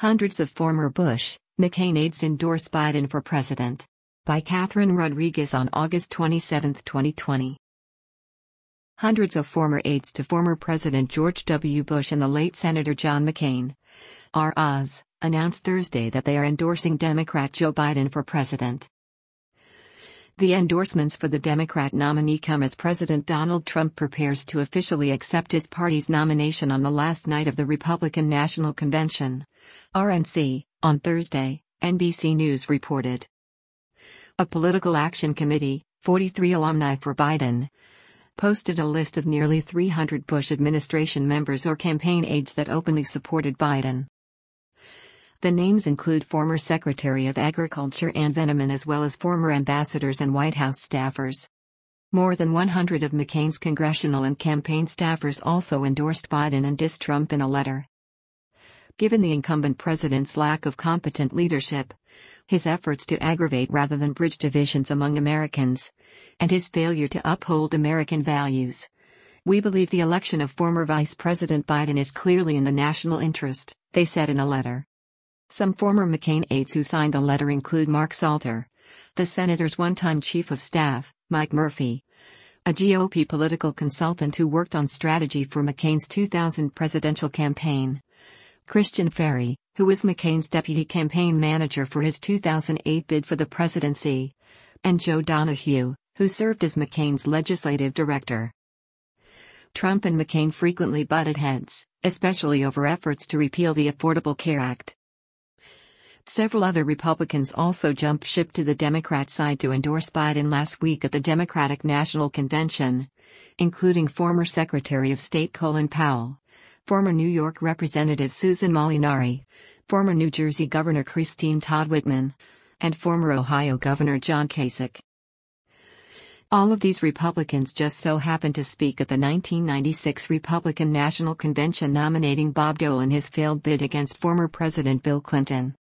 Hundreds of former Bush, McCain aides endorse Biden for president. By Catherine Rodriguez on August 27, 2020. Hundreds of former aides to former President George W. Bush and the late Senator John McCain, ROs, announced Thursday that they are endorsing Democrat Joe Biden for president. The endorsements for the Democrat nominee come as President Donald Trump prepares to officially accept his party's nomination on the last night of the Republican National Convention, RNC, on Thursday, NBC News reported. A political action committee, 43 alumni for Biden, posted a list of nearly 300 Bush administration members or campaign aides that openly supported Biden. The names include former Secretary of Agriculture Ann Veneman as well as former ambassadors and White House staffers. More than 100 of McCain's congressional and campaign staffers also endorsed Biden and dissed Trump in a letter. Given the incumbent president's lack of competent leadership, his efforts to aggravate rather than bridge divisions among Americans, and his failure to uphold American values, we believe the election of former Vice President Biden is clearly in the national interest, they said in a letter. Some former McCain aides who signed the letter include Mark Salter, the senator's one-time chief of staff, Mike Murphy, a GOP political consultant who worked on strategy for McCain's 2000 presidential campaign, Christian Ferry, who was McCain's deputy campaign manager for his 2008 bid for the presidency, and Joe Donahue, who served as McCain's legislative director. Trump and McCain frequently butted heads, especially over efforts to repeal the Affordable Care Act. Several other Republicans also jumped ship to the Democrat side to endorse Biden last week at the Democratic National Convention, including former Secretary of State Colin Powell, former New York Representative Susan Molinari, former New Jersey Governor Christine Todd Whitman, and former Ohio Governor John Kasich. All of these Republicans just so happened to speak at the 1996 Republican National Convention nominating Bob Dole in his failed bid against former President Bill Clinton.